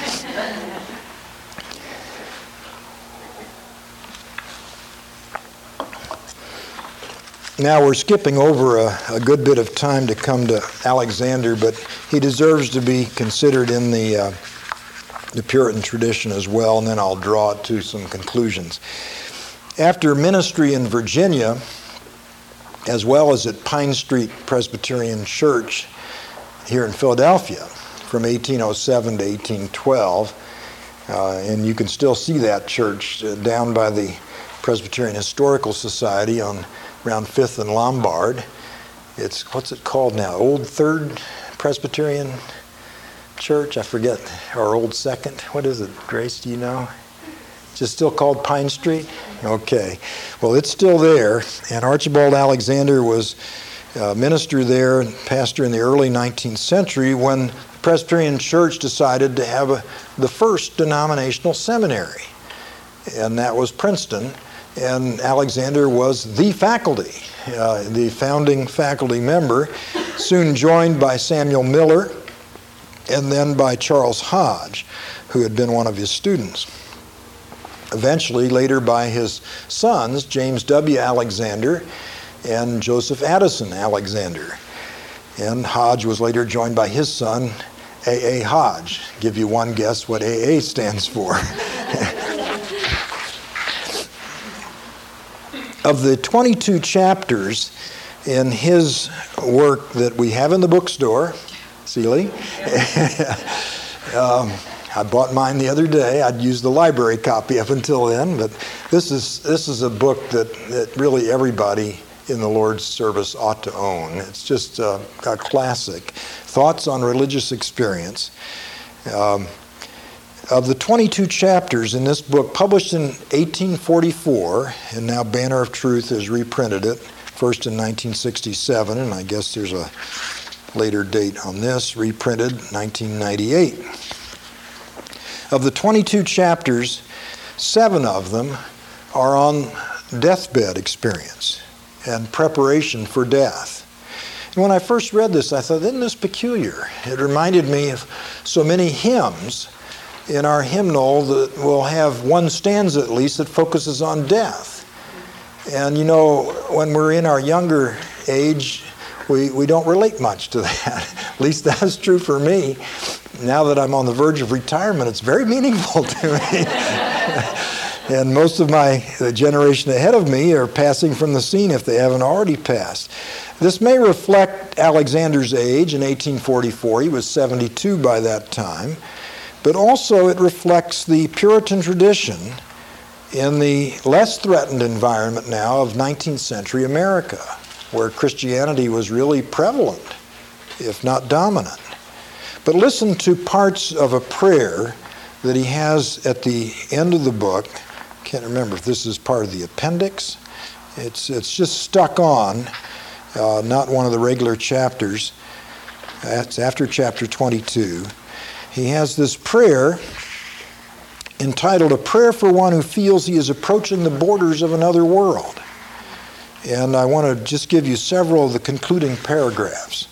Now we're skipping over a, a good bit of time to come to Alexander, but he deserves to be considered in the, uh, the Puritan tradition as well, and then I'll draw it to some conclusions. After ministry in Virginia, as well as at Pine Street Presbyterian Church here in Philadelphia from eighteen oh seven to eighteen twelve, uh, and you can still see that church uh, down by the Presbyterian Historical Society on around Fifth and Lombard. It's, what's it called now? Old Third Presbyterian Church? I forget. Or Old Second? What is it, Grace? Do you know? Is it still called Pine Street? Okay. Well, it's still there. And Archibald Alexander was a minister there, pastor in the early nineteenth century, when the Presbyterian Church decided to have a, the first denominational seminary. And that was Princeton. And Alexander was the faculty, uh, the founding faculty member, soon joined by Samuel Miller and then by Charles Hodge, who had been one of his students. Eventually, later by his sons, James W. Alexander and Joseph Addison Alexander. And Hodge was later joined by his son, A A Hodge. Give you one guess what A A stands for. Of the twenty-two chapters in his work that we have in the bookstore, Seeley. um, I bought mine the other day. I'd used the library copy up until then, but this is this is a book that, that really everybody in the Lord's service ought to own. It's just a, a classic. Thoughts on Religious Experience. Um, of the twenty-two chapters in this book, published in eighteen forty-four, and now Banner of Truth has reprinted it, first in nineteen sixty-seven, and I guess there's a later date on this, reprinted nineteen ninety-eight. Of the twenty-two chapters, seven of them are on deathbed experience and preparation for death. And when I first read this, I thought, isn't this peculiar? It reminded me of so many hymns in our hymnal that will have one stanza at least that focuses on death. And you know, when we're in our younger age, we, we don't relate much to that. At least that's true for me. Now that I'm on the verge of retirement, it's very meaningful to me. And most of my the generation ahead of me are passing from the scene if they haven't already passed. This may reflect Alexander's age in eighteen forty-four. He was seventy-two by that time. But also it reflects the Puritan tradition in the less threatened environment now of nineteenth century America, where Christianity was really prevalent, if not dominant. But listen to parts of a prayer that he has at the end of the book. Can't remember if this is part of the appendix. It's it's just stuck on, uh, not one of the regular chapters. That's after chapter twenty-two. He has this prayer entitled, "A Prayer for One Who Feels He is Approaching the Borders of Another World." And I want to just give you several of the concluding paragraphs.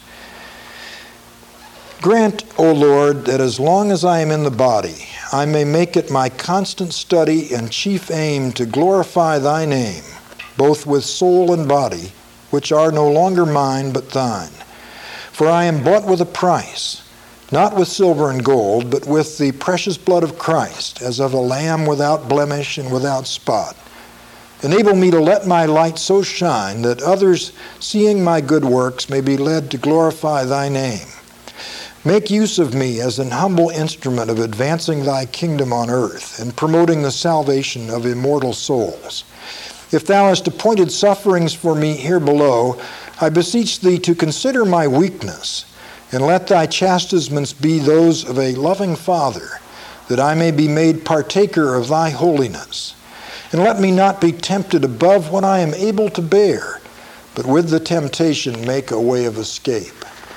"Grant, O Lord, that as long as I am in the body, I may make it my constant study and chief aim to glorify thy name, both with soul and body, which are no longer mine but thine. For I am bought with a price, not with silver and gold, but with the precious blood of Christ, as of a lamb without blemish and without spot. Enable me to let my light so shine that others, seeing my good works, may be led to glorify thy name. Make use of me as an humble instrument of advancing thy kingdom on earth and promoting the salvation of immortal souls. If thou hast appointed sufferings for me here below, I beseech thee to consider my weakness, and let thy chastisements be those of a loving Father, that I may be made partaker of thy holiness. And let me not be tempted above what I am able to bear, but with the temptation make a way of escape."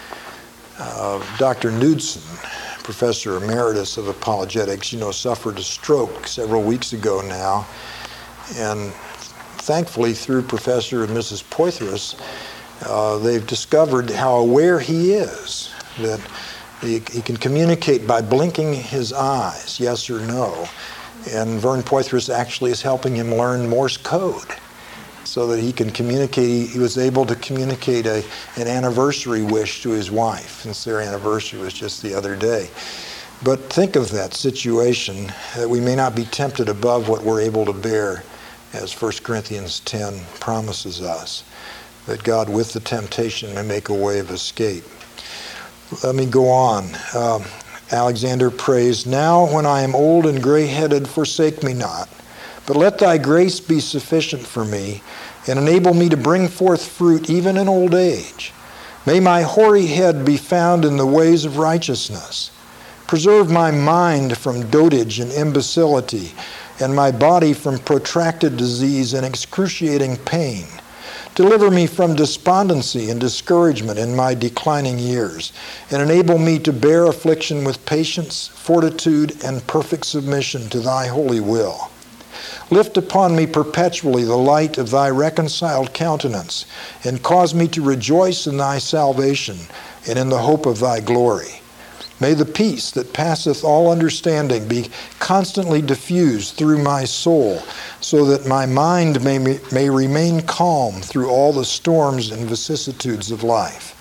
Uh, Doctor Knudsen, Professor Emeritus of Apologetics, you know, suffered a stroke several weeks ago now. And thankfully, through Professor and Missus Poythress, uh, they've discovered how aware he is, that he, he can communicate by blinking his eyes, yes or no. And Vern Poythress actually is helping him learn Morse code so that he can communicate. He was able to communicate a, an anniversary wish to his wife, since their anniversary was just the other day. But think of that situation, that we may not be tempted above what we're able to bear, as First Corinthians ten promises us, that God with the temptation may make a way of escape. Let me go on. Um, Alexander prays, "Now when I am old and gray-headed, forsake me not, but let thy grace be sufficient for me, and enable me to bring forth fruit even in old age. May my hoary head be found in the ways of righteousness. Preserve my mind from dotage and imbecility, and my body from protracted disease and excruciating pain. Deliver me from despondency and discouragement in my declining years, and enable me to bear affliction with patience, fortitude, and perfect submission to thy holy will. Lift upon me perpetually the light of thy reconciled countenance, and cause me to rejoice in thy salvation and in the hope of thy glory. May the peace that passeth all understanding be constantly diffused through my soul, so that my mind may, may remain calm through all the storms and vicissitudes of life."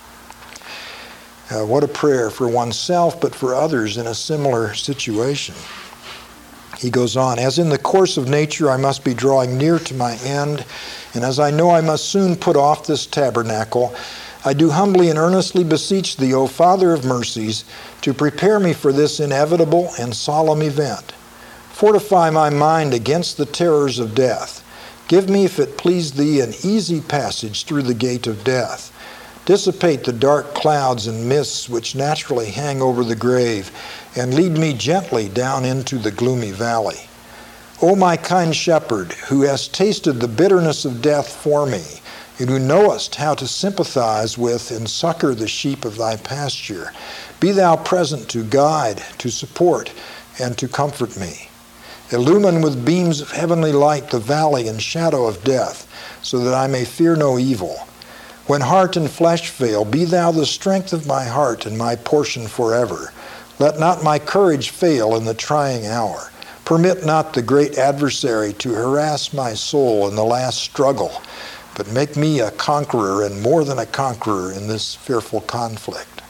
Uh, what a prayer for oneself, but for others in a similar situation. He goes on, as in the course of nature I must be drawing near to my end, and as I know I must soon put off this tabernacle, I do humbly and earnestly beseech thee, O Father of mercies, to prepare me for this inevitable and solemn event. Fortify my mind against the terrors of death. Give me, if it please thee, an easy passage through the gate of death. Dissipate the dark clouds and mists which naturally hang over the grave, and lead me gently down into the gloomy valley. O my kind shepherd, who hast tasted the bitterness of death for me, and who knowest how to sympathize with and succor the sheep of thy pasture, be thou present to guide, to support, and to comfort me. Illumine with beams of heavenly light the valley and shadow of death, so that I may fear no evil. When heart and flesh fail, be thou the strength of my heart and my portion forever. Let not my courage fail in the trying hour. Permit not the great adversary to harass my soul in the last struggle, but make me a conqueror and more than a conqueror in this fearful conflict.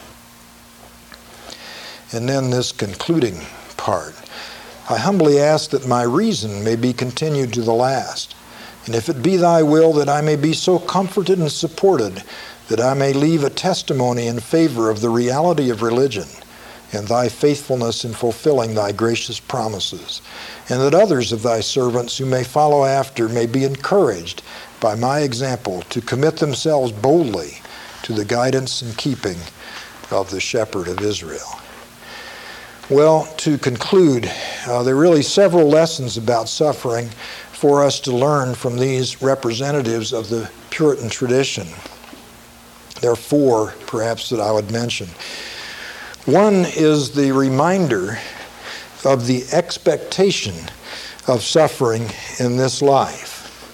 And then this concluding part. I humbly ask that my reason may be continued to the last. And if it be thy will that I may be so comforted and supported that I may leave a testimony in favor of the reality of religion and thy faithfulness in fulfilling thy gracious promises, and that others of thy servants who may follow after may be encouraged by my example to commit themselves boldly to the guidance and keeping of the Shepherd of Israel. Well, to conclude, uh, there are really several lessons about suffering for us to learn from these representatives of the Puritan tradition. There are four, perhaps, that I would mention. One is the reminder of the expectation of suffering in this life.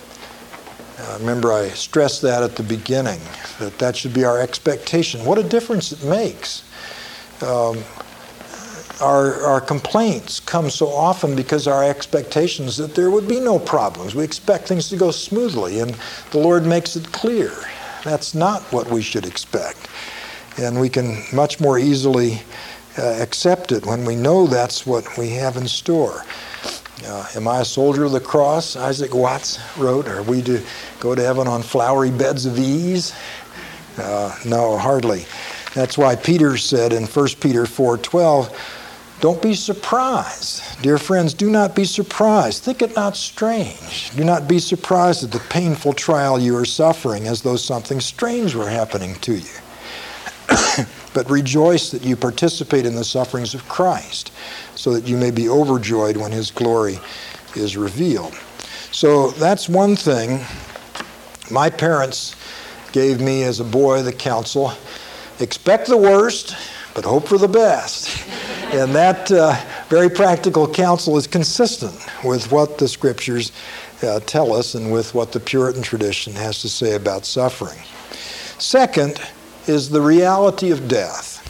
Uh, remember, I stressed that at the beginning, that that should be our expectation. What a difference it makes. Um, Our, our complaints come so often because our expectations that there would be no problems. We expect things to go smoothly, and the Lord makes it clear. That's not what we should expect. And we can much more easily uh, accept it when we know that's what we have in store. Uh, am I a soldier of the cross? Isaac Watts wrote. Are we to go to heaven on flowery beds of ease? Uh, no, hardly. That's why Peter said in First Peter four twelve, don't be surprised. Dear friends, do not be surprised. Think it not strange. Do not be surprised at the painful trial you are suffering as though something strange were happening to you. But rejoice that you participate in the sufferings of Christ, so that you may be overjoyed when his glory is revealed. So that's one thing. My parents gave me as a boy the counsel, expect the worst, but hope for the best. And that uh, very practical counsel is consistent with what the scriptures uh, tell us and with what the Puritan tradition has to say about suffering. Second is the reality of death.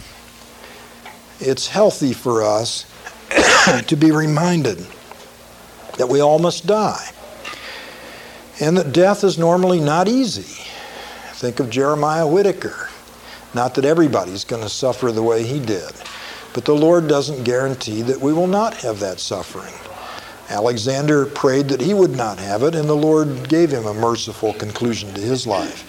It's healthy for us to be reminded that we all must die, and that death is normally not easy. Think of Jeremiah Whitaker. Not that everybody's going to suffer the way he did, but the Lord doesn't guarantee that we will not have that suffering. Alexander prayed that he would not have it, and the Lord gave him a merciful conclusion to his life.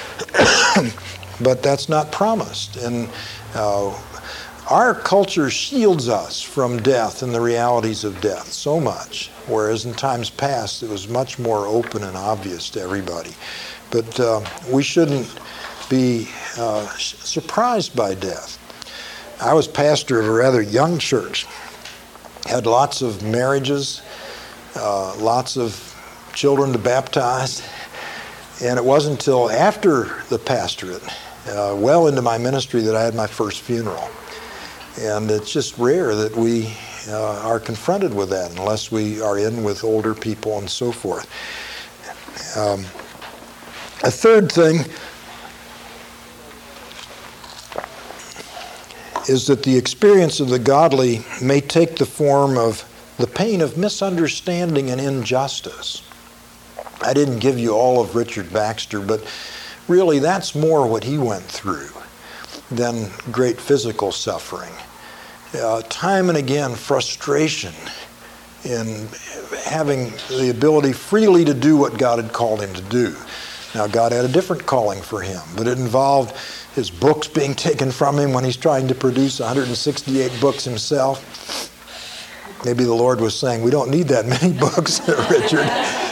But that's not promised. And uh, our culture shields us from death and the realities of death so much, whereas in times past it was much more open and obvious to everybody. But uh, we shouldn't be uh, surprised by death. I was pastor of a rather young church, had lots of marriages, uh, lots of children to baptize, and it wasn't until after the pastorate, uh, well into my ministry, that I had my first funeral. And it's just rare that we uh, are confronted with that unless we are in with older people and so forth. Um, a third thing is that the experience of the godly may take the form of the pain of misunderstanding and injustice. I didn't give you all of Richard Baxter, but really that's more what he went through than great physical suffering. Uh, time and again, frustration in having the ability freely to do what God had called him to do. Now, God had a different calling for him, but it involved his books being taken from him when he's trying to produce one hundred sixty-eight books himself. Maybe the Lord was saying, we don't need that many books, Richard.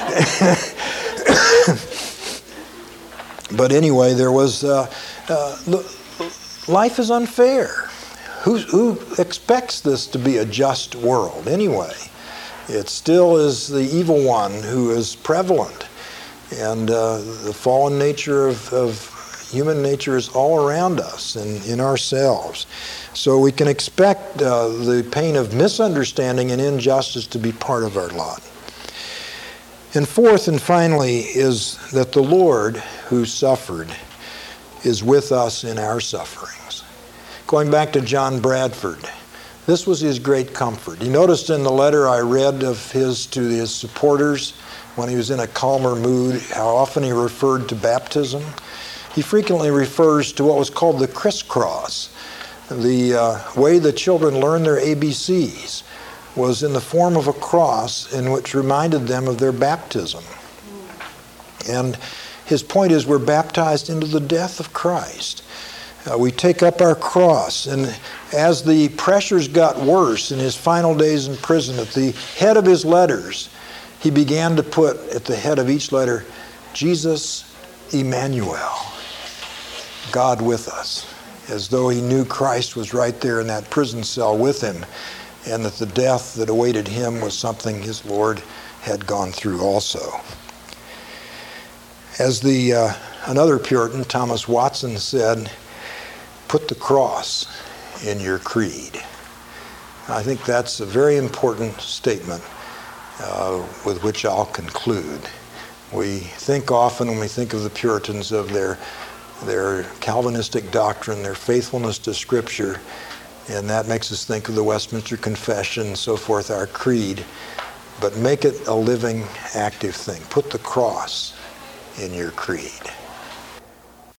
But anyway, there was, uh, uh, life is unfair. Who, who expects this to be a just world anyway? It still is the evil one who is prevalent. And uh, the fallen nature of, of human nature is all around us and in ourselves. So we can expect uh, the pain of misunderstanding and injustice to be part of our lot. And fourth and finally is that the Lord who suffered is with us in our sufferings. Going back to John Bradford, this was his great comfort. You noticed in the letter I read of his to his supporters when he was in a calmer mood, how often he referred to baptism. He frequently refers to what was called the crisscross. The uh, way the children learned their A B Cs was in the form of a cross in which reminded them of their baptism. And his point is we're baptized into the death of Christ. Uh, we take up our cross, and as the pressures got worse in his final days in prison, at the head of his letters, he began to put at the head of each letter, Jesus Emmanuel, God with us, as though he knew Christ was right there in that prison cell with him, and that the death that awaited him was something his Lord had gone through also. As the uh, another Puritan, Thomas Watson, said, put the cross in your creed. I think that's a very important statement uh, with which I'll conclude. We think often when we think of the Puritans of their, their Calvinistic doctrine, their faithfulness to Scripture, and that makes us think of the Westminster Confession and so forth, our creed, but make it a living, active thing. Put the cross in your creed.